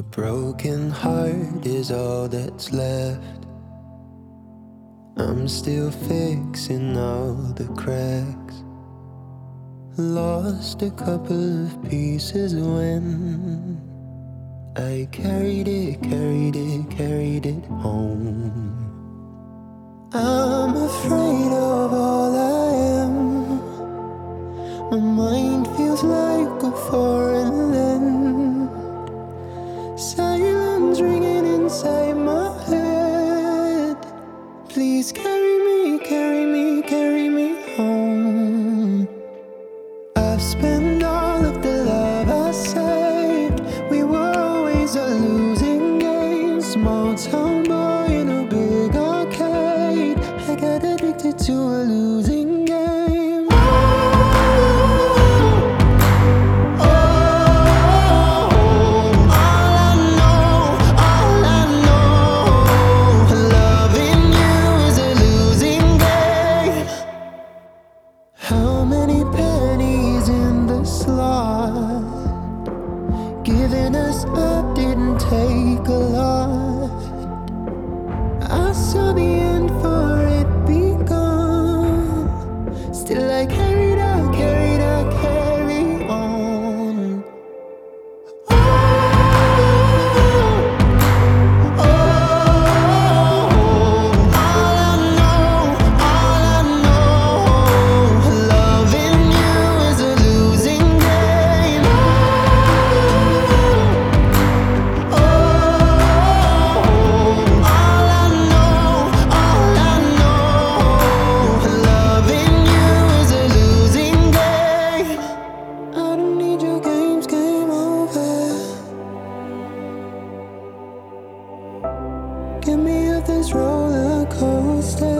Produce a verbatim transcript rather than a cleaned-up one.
Broken heart is all that's left. I'm still fixing all the cracks. Lost a couple of pieces when I carried it, carried it, carried it home. I'm afraid of all I am. My mind feels like a foreign land. Silence ringing inside my head. Please carry me, carry me, carry me home. I've spent all of the love I saved. We were always a losing game. Small town boy in a big arcade. I got addicted to a losing game. How many pennies in the slot? Giving us up didn't take a lot. I saw the end for it begun. Still I carried out, carried out, carry on. Oh, oh, all I know, all I know, loving you is a losing game. Oh, all I know, all I know, loving you is a losing game. I don't need your games, game over. Get me off this roller coaster.